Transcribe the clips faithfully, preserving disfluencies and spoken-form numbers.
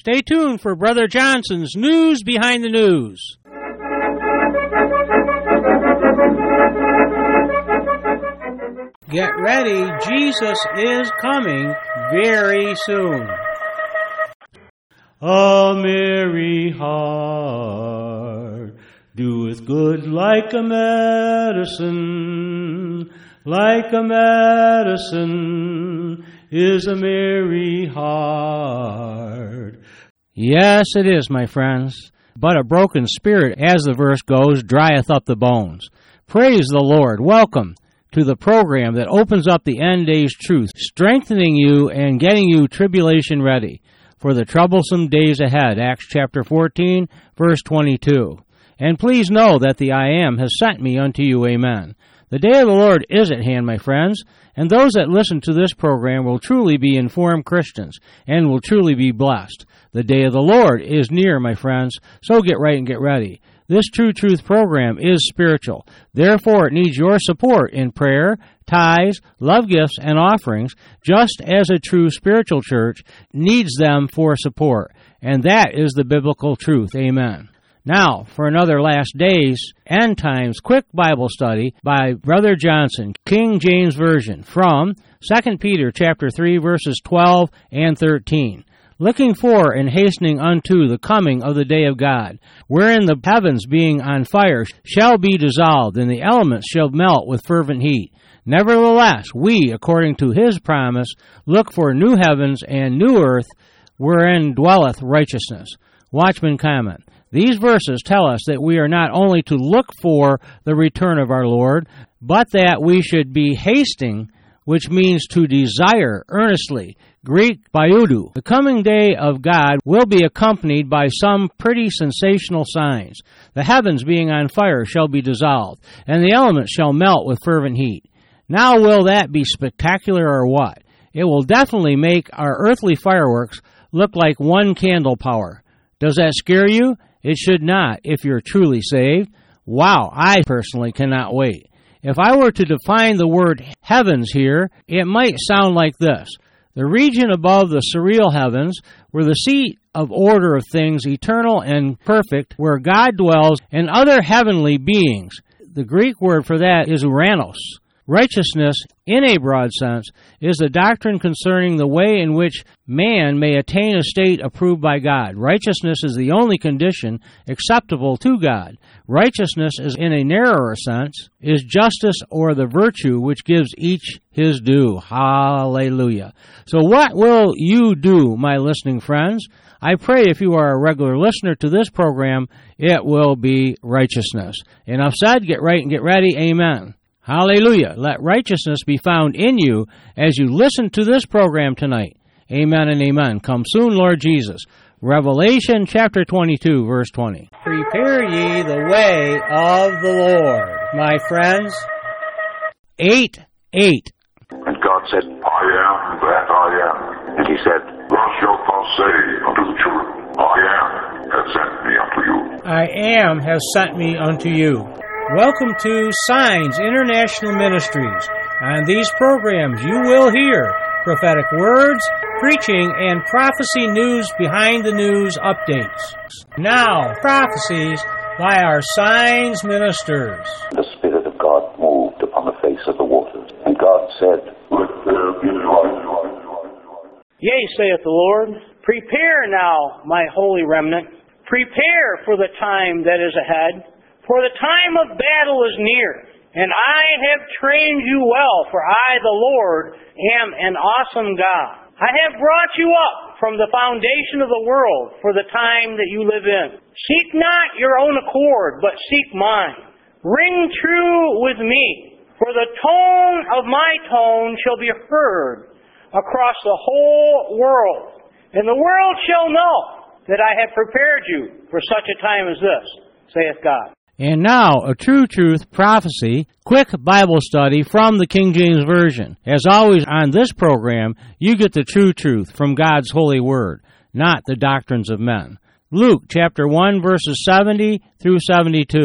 Stay tuned for Brother Johnson's News Behind the News. Get ready, Jesus is coming very soon. A merry heart doeth good like a medicine, like a medicine is a merry heart. Yes, it is, my friends. But a broken spirit, as the verse goes, drieth up the bones. Praise the Lord. Welcome to the program that opens up the end days truth, strengthening you and getting you tribulation ready for the troublesome days ahead. Acts chapter fourteen, verse twenty-two. And please know that the I Am has sent me unto you. Amen. The day of the Lord is at hand, my friends, and those that listen to this program will truly be informed Christians and will truly be blessed. The day of the Lord is near, my friends, so get right and get ready. This True Truth program is spiritual. Therefore, it needs your support in prayer, tithes, love gifts, and offerings, just as a true spiritual church needs them for support. And that is the biblical truth. Amen. Now, for another Last Days, End Times quick Bible study by Brother Johnson, King James Version, from Second Peter chapter three, verses twelve and thirteen. Looking for and hastening unto the coming of the day of God, wherein the heavens being on fire shall be dissolved, and the elements shall melt with fervent heat. Nevertheless, we, according to his promise, look for new heavens and new earth, wherein dwelleth righteousness. Watchman comment. These verses tell us that we are not only to look for the return of our Lord, but that we should be hasting, which means to desire earnestly. Greek bioudu. The coming day of God will be accompanied by some pretty sensational signs. The heavens being on fire shall be dissolved, and the elements shall melt with fervent heat. Now will that be spectacular or what? It will definitely make our earthly fireworks look like one candle power. Does that scare you? It should not, if you're truly saved. Wow, I personally cannot wait. If I were to define the word heavens here, it might sound like this. The region above the surreal heavens, where the seat of order of things eternal and perfect, where God dwells, and other heavenly beings. The Greek word for that is uranos. Righteousness, in a broad sense, is the doctrine concerning the way in which man may attain a state approved by God. Righteousness is the only condition acceptable to God. Righteousness, is in a narrower sense, is justice or the virtue which gives each his due. Hallelujah. So what will you do, my listening friends? I pray if you are a regular listener to this program, it will be righteousness. Enough said, get right and get ready. Amen. Hallelujah. Let righteousness be found in you as you listen to this program tonight. Amen and amen. Come soon, Lord Jesus. Revelation chapter twenty-two, verse twenty. Prepare ye the way of the Lord, my friends. Eight, eight. And God said, I am that I am. And he said, Thus shalt thou say unto the children, I am has sent me unto you. I am has sent me unto you. Welcome to Signs International Ministries. On these programs you will hear prophetic words, preaching, and prophecy news behind the news updates. Now, prophecies by our Signs ministers. The Spirit of God moved upon the face of the waters, and God said, Let there be light. Yea, saith the Lord, prepare now, my holy remnant. Prepare for the time that is ahead. For the time of battle is near, and I have trained you well, for I, the Lord, am an awesome God. I have brought you up from the foundation of the world for the time that you live in. Seek not your own accord, but seek mine. Ring true with me, for the tone of my tone shall be heard across the whole world. And the world shall know that I have prepared you for such a time as this, saith God. And now, a True Truth Prophecy, quick Bible study from the King James Version. As always on this program, you get the true truth from God's holy word, not the doctrines of men. Luke chapter one, verses seventy through seventy-two.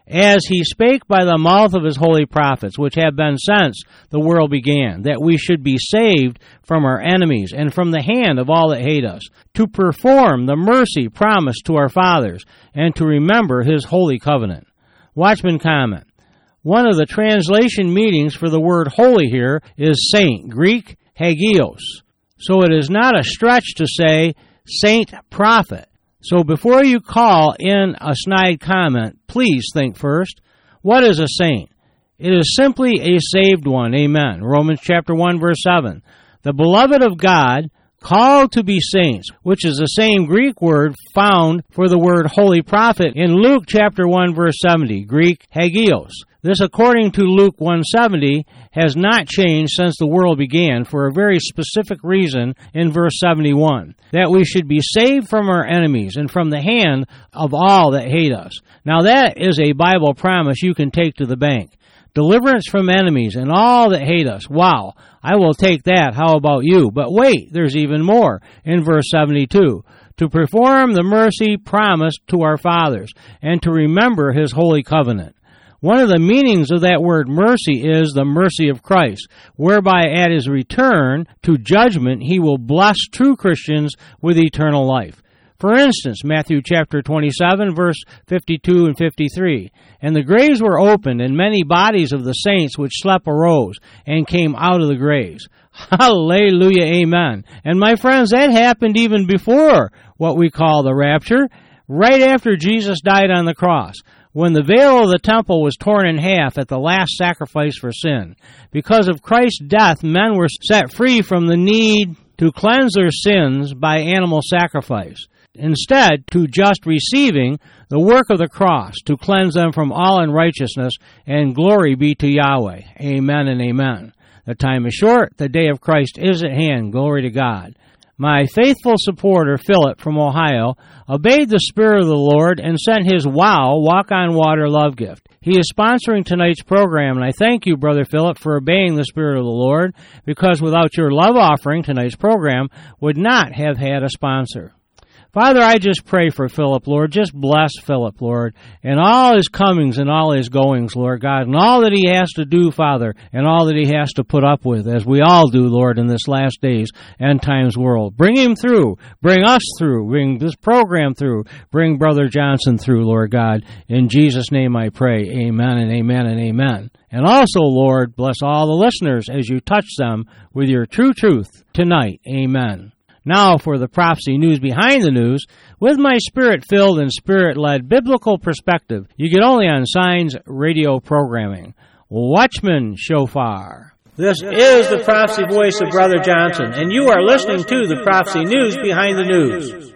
as he spake by the mouth of his holy prophets, which have been since the world began, that we should be saved from our enemies and from the hand of all that hate us, to perform the mercy promised to our fathers, and to remember his holy covenant. Watchman comment. One of the translation meanings for the word holy here is saint, Greek hagios. So it is not a stretch to say saint prophet. So before you call in a snide comment, please think first, what is a saint? It is simply a saved one. Amen. Romans chapter one, verse seven. The beloved of God, called to be saints, which is the same Greek word found for the word holy prophet in Luke chapter one, verse seventy, Greek hagios. This, according to Luke one seventy, has not changed since the world began for a very specific reason in verse seventy-one, that we should be saved from our enemies and from the hand of all that hate us. Now that is a Bible promise you can take to the bank. Deliverance from enemies and all that hate us. Wow, I will take that. How about you? But wait, there's even more in verse seventy-two. To perform the mercy promised to our fathers and to remember his holy covenant. One of the meanings of that word mercy is the mercy of Christ, whereby at his return to judgment he will bless true Christians with eternal life. For instance, Matthew chapter twenty-seven, verse fifty-two and fifty-three. And the graves were opened, and many bodies of the saints which slept arose, and came out of the graves. Hallelujah, amen. And my friends, that happened even before what we call the rapture, right after Jesus died on the cross, when the veil of the temple was torn in half at the last sacrifice for sin. Because of Christ's death, men were set free from the need to cleanse their sins by animal sacrifice, instead to just receiving the work of the cross to cleanse them from all unrighteousness, and glory be to Yahweh. Amen and amen. The time is short, the day of Christ is at hand. Glory to God. My faithful supporter, Philip from Ohio, obeyed the Spirit of the Lord and sent his WOW, Walk on Water love gift. He is sponsoring tonight's program, and I thank you, Brother Philip, for obeying the Spirit of the Lord, because without your love offering, tonight's program would not have had a sponsor. Father, I just pray for Philip, Lord. Just bless Philip, Lord, and all his comings and all his goings, Lord God, and all that he has to do, Father, and all that he has to put up with, as we all do, Lord, in this last days end times world. Bring him through. Bring us through. Bring this program through. Bring Brother Johnson through, Lord God. In Jesus' name I pray. Amen and amen and amen. And also, Lord, bless all the listeners as you touch them with your true truth tonight. Amen. Now for the prophecy news behind the news, with my spirit-filled and spirit-led biblical perspective, you get only on Signs radio programming. Watchman Shofar. This is the prophecy voice of Brother Johnson, and you are listening to the prophecy news behind the news.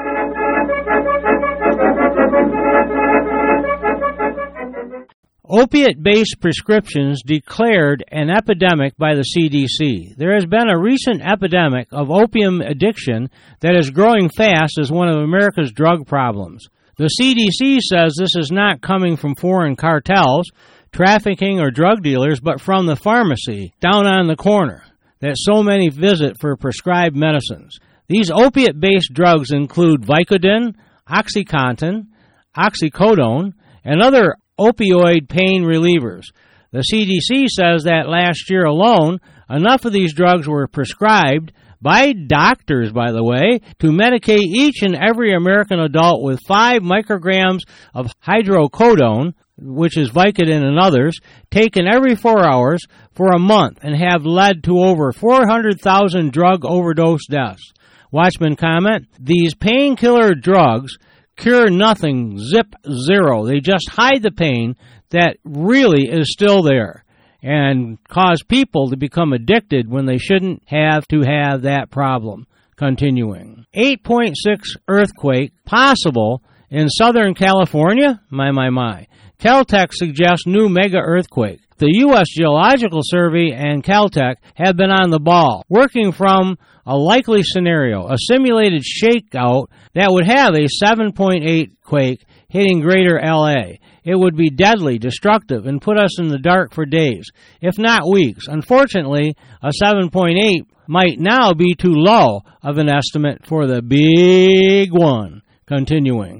Opiate-based prescriptions declared an epidemic by the C D C. There has been a recent epidemic of opium addiction that is growing fast as one of America's drug problems. The C D C says this is not coming from foreign cartels, trafficking, or drug dealers, but from the pharmacy down on the corner that so many visit for prescribed medicines. These opiate-based drugs include Vicodin, OxyContin, oxycodone, and other opioid pain relievers. The C D C says that last year alone, enough of these drugs were prescribed by doctors, by the way, to medicate each and every American adult with five micrograms of hydrocodone, which is Vicodin and others, taken every four hours for a month, and have led to over four hundred thousand drug overdose deaths. Watchman comment, these painkiller drugs cure nothing, zip zero. They just hide the pain that really is still there and cause people to become addicted when they shouldn't have to have that problem. Continuing. eight point six earthquake possible in Southern California? My, my, my. Caltech suggests new mega earthquake. The U S Geological Survey and Caltech have been on the ball, working from a likely scenario, a simulated shakeout that would have a seven point eight quake hitting greater L A. It would be deadly, destructive, and put us in the dark for days, if not weeks. Unfortunately, a seven point eight might now be too low of an estimate for the big one. Continuing.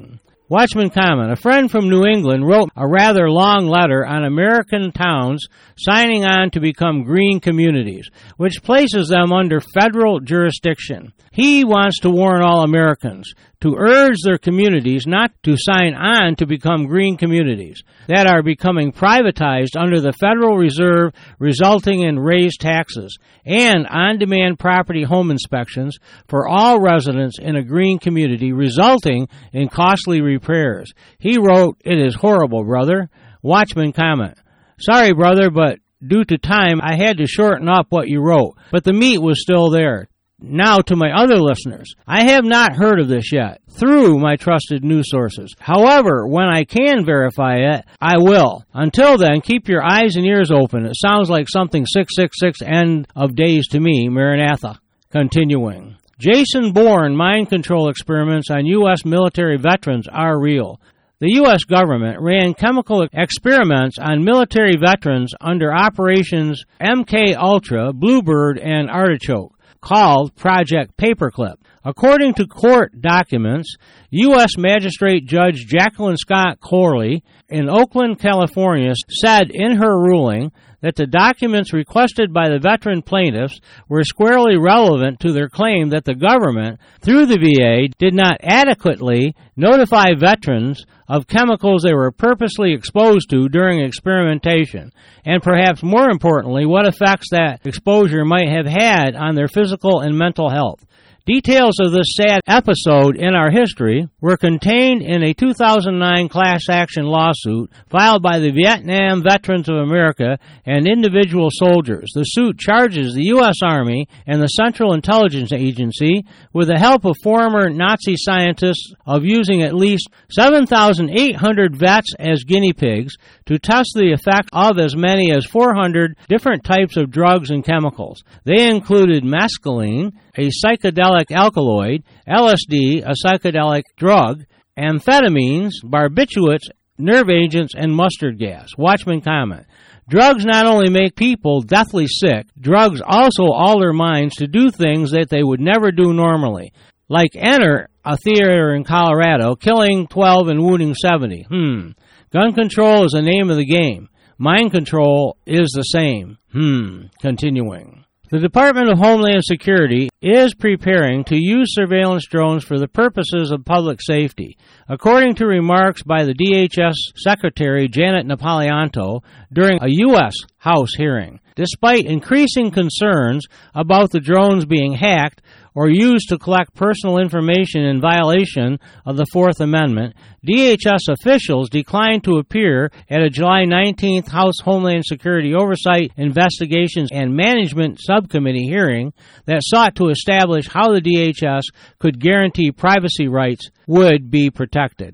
Watchman comment. A friend from New England wrote a rather long letter on American towns signing on to become green communities, which places them under federal jurisdiction. He wants to warn all Americans to urge their communities not to sign on to become green communities that are becoming privatized under the Federal Reserve, resulting in raised taxes and on-demand property home inspections for all residents in a green community, resulting in costly repairs. He wrote, "It is horrible, brother." Watchman comment. Sorry, brother, but due to time, I had to shorten up what you wrote, but the meat was still there. Now to my other listeners, I have not heard of this yet through my trusted news sources. However, when I can verify it, I will. Until then, keep your eyes and ears open. It sounds like something six six six end of days to me, Maranatha. Continuing. Jason Bourne mind control experiments on U S military veterans are real. The U S government ran chemical experiments on military veterans under operations M K Ultra, Bluebird, and Artichoke, called Project Paperclip. According to court documents, U S Magistrate Judge Jacqueline Scott Corley in Oakland, California, said in her ruling that the documents requested by the veteran plaintiffs were squarely relevant to their claim that the government, through the V A, did not adequately notify veterans of chemicals they were purposely exposed to during experimentation, and perhaps more importantly, what effects that exposure might have had on their physical and mental health. Details of this sad episode in our history were contained in a two thousand nine class action lawsuit filed by the Vietnam Veterans of America and individual soldiers. The suit charges the U S Army and the Central Intelligence Agency, with the help of former Nazi scientists, of using at least seven thousand eight hundred vets as guinea pigs to test the effect of as many as four hundred different types of drugs and chemicals. They included mescaline, a psychedelic alkaloid, L S D, a psychedelic drug, amphetamines, barbiturates, nerve agents, and mustard gas. Watchman comment. Drugs not only make people deathly sick, drugs also alter minds to do things that they would never do normally, like enter a theater in Colorado, killing twelve and wounding seventy. Hmm. Gun control is the name of the game. Mind control is the same. Hmm. Continuing. The Department of Homeland Security is preparing to use surveillance drones for the purposes of public safety, according to remarks by the D H S Secretary Janet Napolitanto during a U S House hearing. Despite increasing concerns about the drones being hacked or used to collect personal information in violation of the Fourth Amendment, D H S officials declined to appear at a July nineteenth House Homeland Security Oversight, Investigations, and Management Subcommittee hearing that sought to establish how the D H S could guarantee privacy rights would be protected.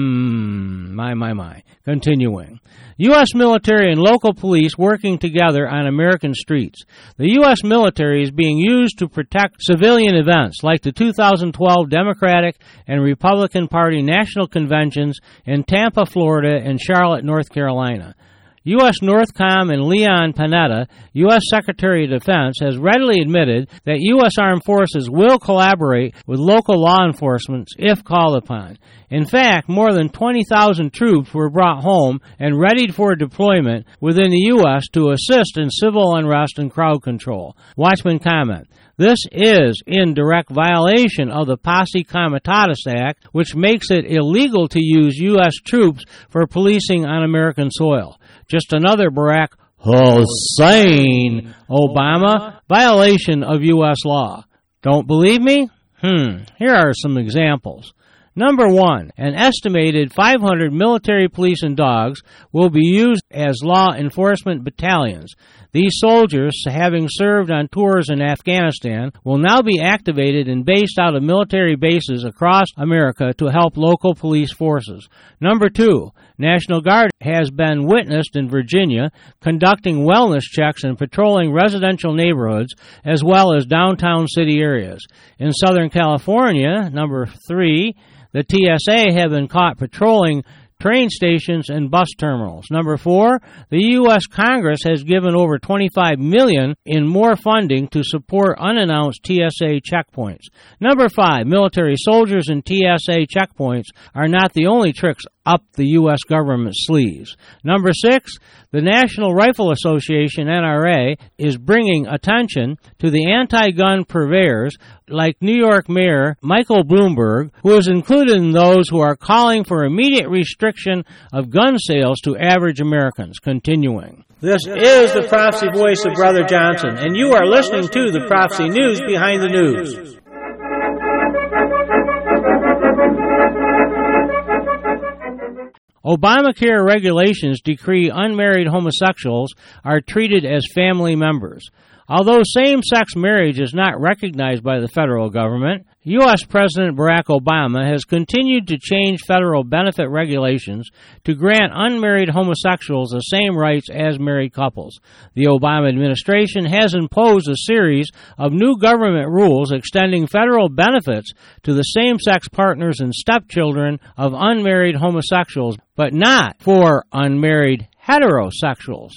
Mmm, my, my, my. Continuing. U S military and local police working together on American streets. The U S military is being used to protect civilian events like the two thousand twelve Democratic and Republican Party national conventions in Tampa, Florida, and Charlotte, North Carolina. U S Northcom and Leon Panetta, U S Secretary of Defense, has readily admitted that U S Armed Forces will collaborate with local law enforcement if called upon. In fact, more than twenty thousand troops were brought home and readied for deployment within the U S to assist in civil unrest and crowd control. Watchman comment. This is in direct violation of the Posse Comitatus Act, which makes it illegal to use U S troops for policing on American soil. Just another Barack Hussein Obama violation of U S law. Don't believe me? Hmm, here are some examples. Number one, an estimated five hundred military police and dogs will be used as law enforcement battalions. These soldiers, having served on tours in Afghanistan, will now be activated and based out of military bases across America to help local police forces. Number two, National Guard has been witnessed in Virginia conducting wellness checks and patrolling residential neighborhoods as well as downtown city areas. In Southern California, number three, the T S A have been caught patrolling train stations, and bus terminals. Number four, the U S Congress has given over twenty-five million dollars in more funding to support unannounced T S A checkpoints. Number five, military soldiers and T S A checkpoints are not the only tricks up the U S government's sleeves. Number six, the National Rifle Association, N R A, is bringing attention to the anti-gun purveyors like New York Mayor Michael Bloomberg, who is included in those who are calling for immediate restriction of gun sales to average Americans. Continuing. This is the Prophecy Voice of Brother Johnson, and you are listening to the Prophecy News Behind the News. Obamacare regulations decree unmarried homosexuals are treated as family members. Although same-sex marriage is not recognized by the federal government, U S President Barack Obama has continued to change federal benefit regulations to grant unmarried homosexuals the same rights as married couples. The Obama administration has imposed a series of new government rules extending federal benefits to the same-sex partners and stepchildren of unmarried homosexuals, but not for unmarried heterosexuals.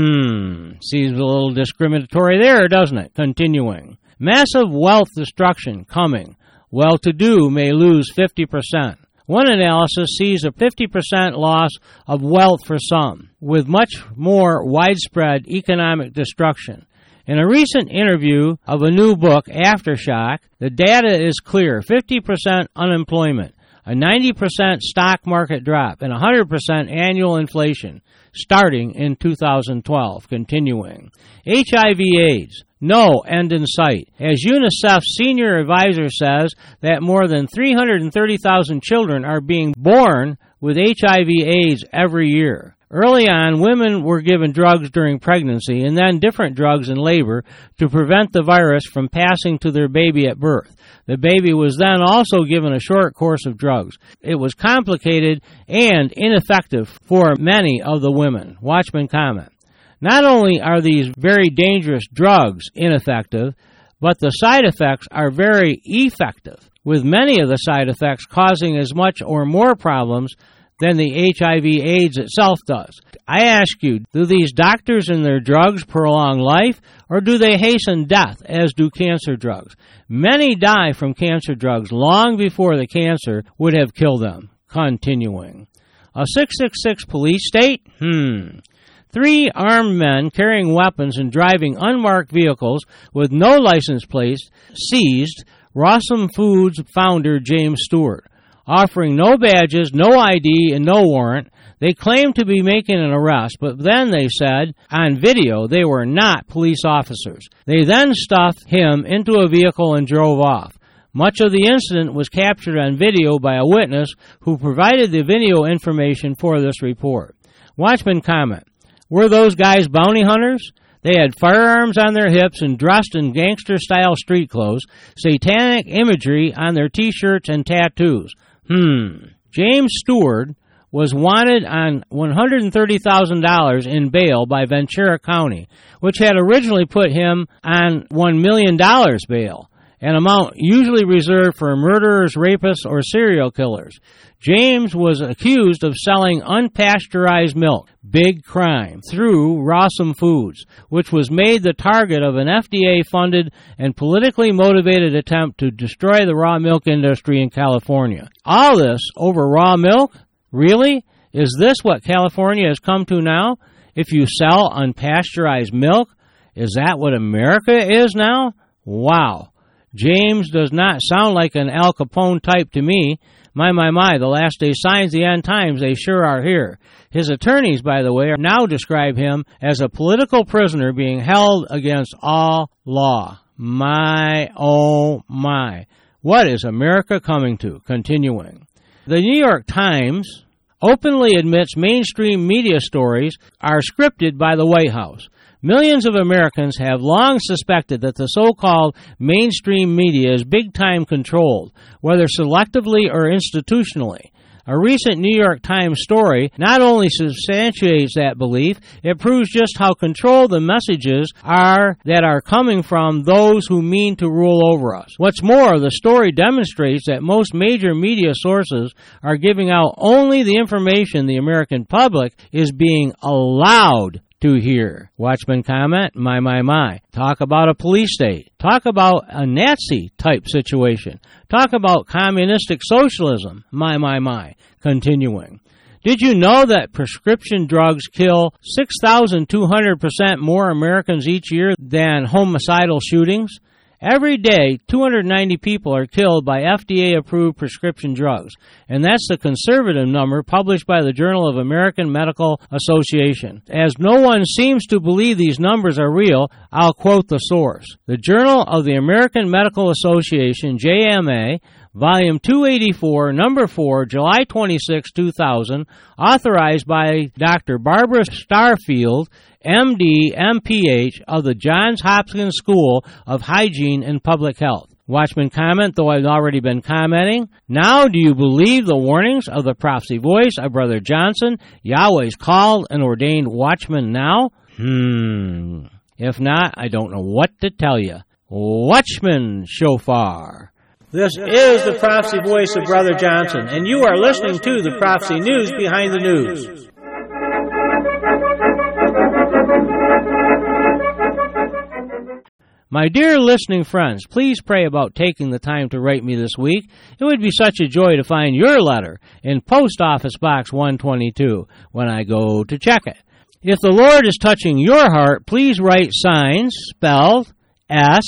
Hmm, seems a little discriminatory there, doesn't it? Continuing. Massive wealth destruction coming. Well-to-do may lose fifty percent. One analysis sees a fifty percent loss of wealth for some, with much more widespread economic destruction. In a recent interview of a new book, Aftershock, the data is clear. fifty percent unemployment, a ninety percent stock market drop, and one hundred percent annual inflation starting in two thousand twelve. Continuing. H I V AIDS, no end in sight, as UNICEF's senior advisor says that more than three hundred thirty thousand children are being born with H I V AIDS every year. Early on, women were given drugs during pregnancy and then different drugs in labor to prevent the virus from passing to their baby at birth. The baby was then also given a short course of drugs. It was complicated and ineffective for many of the women. Watchman comment. Not only are these very dangerous drugs ineffective, but the side effects are very effective, with many of the side effects causing as much or more problems than the H I V AIDS itself does. I ask you, do these doctors and their drugs prolong life, or do they hasten death, as do cancer drugs? Many die from cancer drugs long before the cancer would have killed them. Continuing. A six six six police state? Hmm. Three armed men carrying weapons and driving unmarked vehicles with no license plates seized Rawsome Foods founder James Stewart. Offering no badges, no I D, and no warrant, they claimed to be making an arrest, but then they said on video they were not police officers. They then stuffed him into a vehicle and drove off. Much of the incident was captured on video by a witness who provided the video information for this report. Watchman comment. Were those guys bounty hunters? They had firearms on their hips and dressed in gangster-style street clothes, satanic imagery on their T-shirts and tattoos. Hmm. James Stewart was wanted on one hundred thirty thousand dollars in bail by Ventura County, which had originally put him on one million dollars bail, an amount usually reserved for murderers, rapists, or serial killers. James was accused of selling unpasteurized milk, big crime, through Rawsome Foods, which was made the target of an F D A-funded and politically motivated attempt to destroy the raw milk industry in California. All this over raw milk? Really? Is this what California has come to now? If you sell unpasteurized milk, is that what America is now? Wow. James does not sound like an Al Capone type to me. My, my, my, the last day signs, the end times, they sure are here. His attorneys, by the way, now describe him as a political prisoner being held against all law. My, oh, my. What is America coming to? Continuing. The New York Times openly admits mainstream media stories are scripted by the White House. Millions of Americans have long suspected that the so-called mainstream media is big-time controlled, whether selectively or institutionally. A recent New York Times story not only substantiates that belief, it proves just how controlled the messages are that are coming from those who mean to rule over us. What's more, the story demonstrates that most major media sources are giving out only the information the American public is being allowed to hear. Watchman comment, my, my, my. Talk about a police state. Talk about a Nazi-type situation. Talk about communistic socialism. My, my, my. Continuing. Did you know that prescription drugs kill six thousand two hundred percent more Americans each year than homicidal shootings? Every day, two hundred ninety people are killed by F D A-approved prescription drugs, and that's the conservative number published by the Journal of American Medical Association. As no one seems to believe these numbers are real, I'll quote the source. The Journal of the American Medical Association, J M A, Volume two eighty-four, Number four, July twenty-sixth, two thousand, authorized by Doctor Barbara Starfield, M D, M P H, of the Johns Hopkins School of Hygiene and Public Health. Watchman comment, though I've already been commenting. Now do you believe the warnings of the prophecy voice of Brother Johnson, Yahweh's called and ordained watchman now? Hmm. If not, I don't know what to tell you. Watchman Shofar. This is the prophecy voice of Brother Johnson, and you are listening to the Prophecy News Behind the News. My dear listening friends, please pray about taking the time to write me this week. It would be such a joy to find your letter in Post Office Box one twenty-two when I go to check it. If the Lord is touching your heart, please write signs spelled S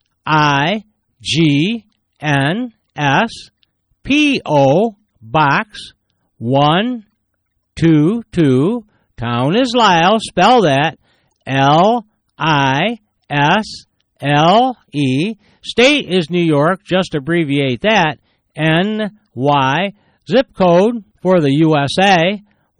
I G N S P O Box one twenty-two. Town is Lisle. Spell that L I S L E. State is New York. Just abbreviate that. N Y. Zip code for the U S A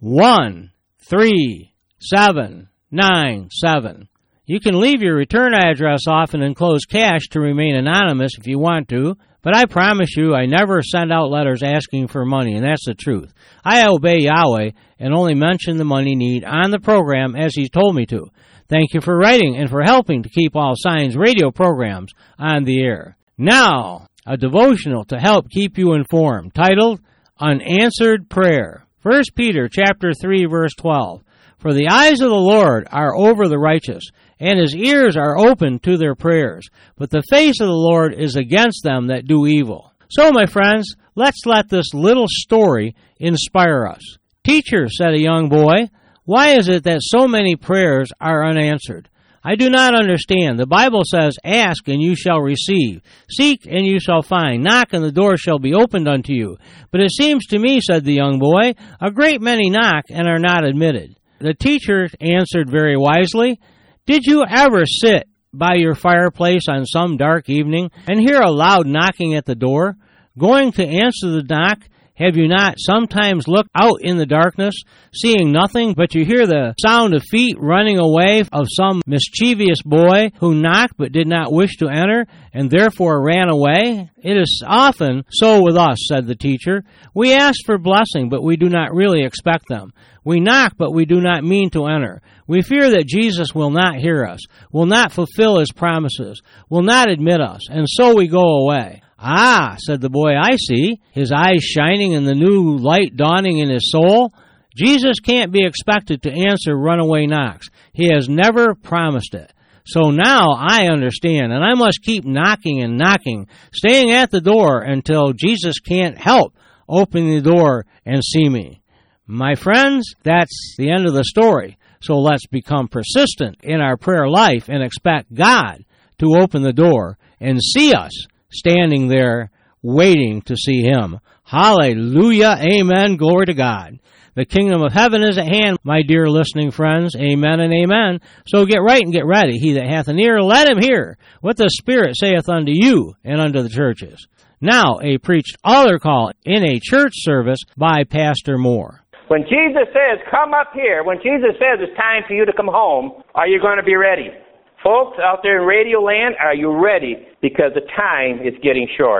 one three seven nine seven. You can leave your return address off and enclose cash to remain anonymous if you want to, but I promise you I never send out letters asking for money, and that's the truth. I obey Yahweh and only mention the money need on the program as He's told me to. Thank you for writing and for helping to keep All Signs radio programs on the air. Now, a devotional to help keep you informed, titled Unanswered Prayer. First Peter chapter three, verse twelve. For the eyes of the Lord are over the righteous, and His ears are open to their prayers. But the face of the Lord is against them that do evil. So, my friends, let's let this little story inspire us. Teacher, said a young boy, why is it that so many prayers are unanswered? I do not understand. The Bible says, ask and you shall receive. Seek and you shall find. Knock and the door shall be opened unto you. But it seems to me, said the young boy, a great many knock and are not admitted. The teacher answered very wisely, did you ever sit by your fireplace on some dark evening and hear a loud knocking at the door? Going to answer the knock, have you not sometimes looked out in the darkness, seeing nothing, but you hear the sound of feet running away of some mischievous boy who knocked but did not wish to enter, and therefore ran away? It is often so with us, said the teacher. We ask for blessing, but we do not really expect them. We knock, but we do not mean to enter. We fear that Jesus will not hear us, will not fulfill His promises, will not admit us, and so we go away. Ah, said the boy, I see, his eyes shining and the new light dawning in his soul. Jesus can't be expected to answer runaway knocks. He has never promised it. So now I understand, and I must keep knocking and knocking, staying at the door until Jesus can't help opening the door and see me. My friends, that's the end of the story. So let's become persistent in our prayer life and expect God to open the door and see us standing there waiting to see Him. Hallelujah. Amen. Glory to God. The kingdom of heaven is at hand, my dear listening friends. Amen and amen. So get right and get ready. He that hath an ear, let him hear what the Spirit saith unto you and unto the churches. Now, a preached altar call in a church service by Pastor Moore. When Jesus says, come up here, when Jesus says it's time for you to come home, are you going to be ready? Folks out there in radio land, are you ready? Because the time is getting short.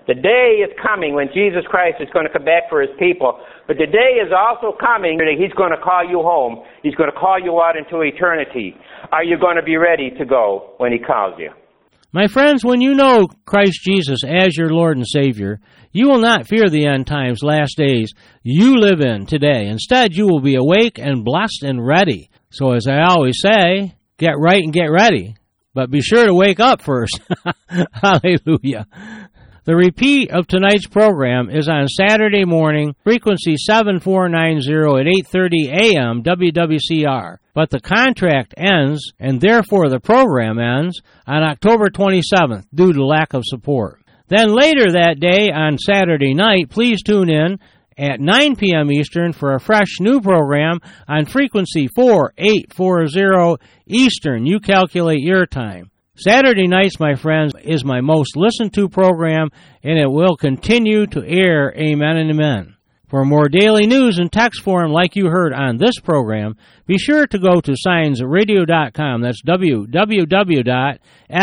The day is coming when Jesus Christ is going to come back for his people. But the day is also coming that he's going to call you home. He's going to call you out into eternity. Are you going to be ready to go when he calls you? My friends, when you know Christ Jesus as your Lord and Savior, you will not fear the end times, last days you live in today. Instead, you will be awake and blessed and ready. So as I always say, get right and get ready. But be sure to wake up first. Hallelujah. The repeat of tonight's program is on Saturday morning, frequency seven four nine zero at eight thirty a.m. W W C R. But the contract ends, and therefore the program ends, on October twenty-seventh due to lack of support. Then later that day, on Saturday night, please tune in at nine p.m. Eastern for a fresh new program on frequency four eight four zero Eastern. You calculate your time. Saturday nights, my friends, is my most listened to program, and it will continue to air. Amen and amen. For more daily news in text form like you heard on this program, be sure to go to signs radio dot com. That's w w w dot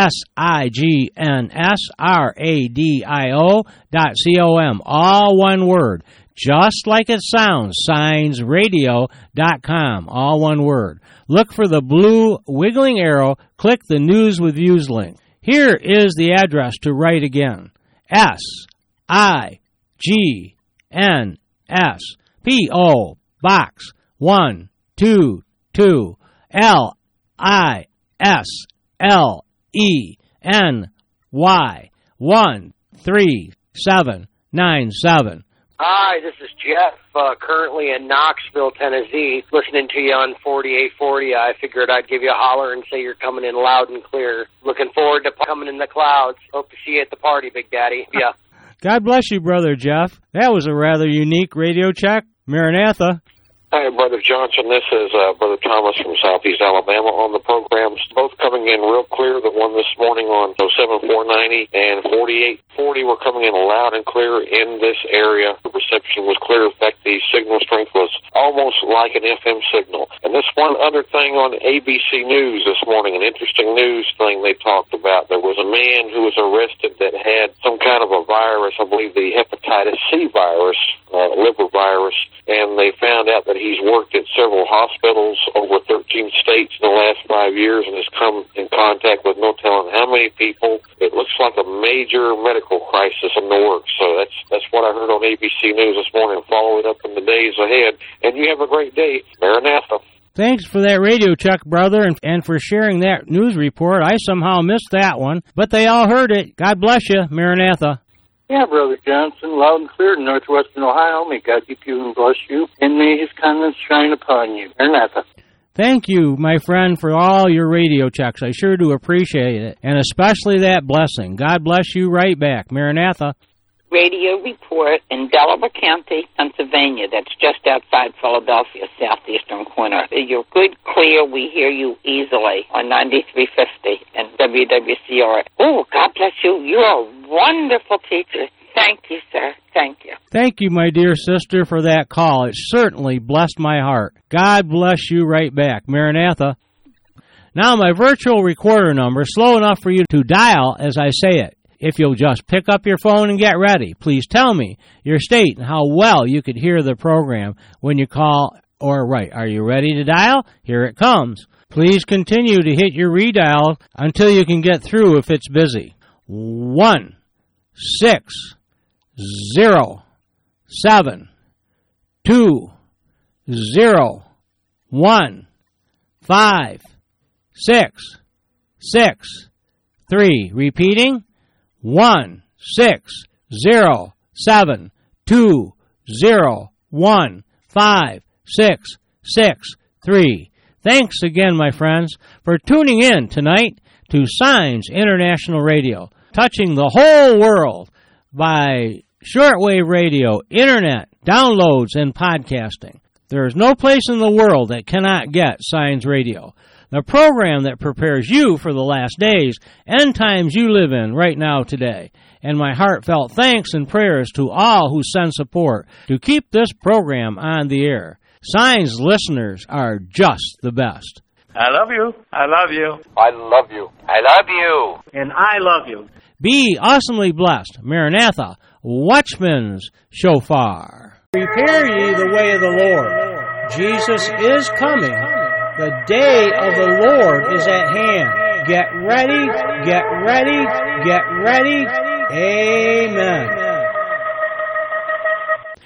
signs radio dot com. All one word. Just like it sounds, signs radio dot com, all one word. Look for the blue wiggling arrow, click the News with Views link. Here is the address to write again. S I G N S P O Box one two two L I S L E N Y one three seven nine seven. Hi, this is Jeff, uh, currently in Knoxville, Tennessee, listening to you on forty-eight forty. I figured I'd give you a holler and say you're coming in loud and clear. Looking forward to coming in the clouds. Hope to see you at the party, Big Daddy. Yeah. God bless you, Brother Jeff. That was a rather unique radio check. Maranatha. Hi, Brother Johnson. This is uh, Brother Thomas from Southeast Alabama on the programs. Both coming in real clear. The one this morning on seven four ninety and forty-eight forty were coming in loud and clear in this area. The reception was clear. In fact, the signal strength was almost like an F M signal. And this one other thing on A B C News this morning, an interesting news thing they talked about. There was a man who was arrested that had some kind of a virus, I believe the hepatitis C virus, uh, liver virus, and they found out that he's worked at several hospitals over thirteen states in the last five years and has come in contact with no telling how many people. It looks like a major medical crisis in the works. So that's that's what I heard on A B C News this morning. Follow it up in the days ahead. And you have a great day. Maranatha. Thanks for that radio check, brother, and, and for sharing that news report. I somehow missed that one, but they all heard it. God bless you, Maranatha. Yeah, Brother Johnson, loud and clear in northwestern Ohio. May God keep you and bless you, and may his countenance shine upon you. Maranatha. Thank you, my friend, for all your radio checks. I sure do appreciate it, and especially that blessing. God bless you right back. Maranatha. Radio report in Delaware County, Pennsylvania. That's just outside Philadelphia, southeastern corner. You're good, clear. We hear you easily on ninety-three fifty and W W C R. Oh, God bless you. You're a wonderful teacher. Thank you, sir. Thank you. Thank you, my dear sister, for that call. It certainly blessed my heart. God bless you right back. Maranatha. Now, my virtual recorder number, slow enough for you to dial as I say it. If you'll just pick up your phone and get ready, please tell me your state and how well you could hear the program when you call or write. Are you ready to dial? Here it comes. Please continue to hit your redial until you can get through if it's busy. One, six, zero, seven, two, zero, one, five, six, six, three. Repeating. One, six, zero, seven, two, zero, one, five, six, six, three. Thanks again, my friends, for tuning in tonight to Signs International Radio, touching the whole world by shortwave radio, internet, downloads, and podcasting. There is no place in the world that cannot get Signs Radio, the program that prepares you for the last days and times you live in right now today. And my heartfelt thanks and prayers to all who send support to keep this program on the air. Signs listeners are just the best. I love you. I love you. I love you. I love you. And I love you. Be awesomely blessed. Maranatha, Watchman's Shofar. Prepare ye the way of the Lord. Jesus is coming. The day of the Lord is at hand. Get ready, get ready, get ready. Amen.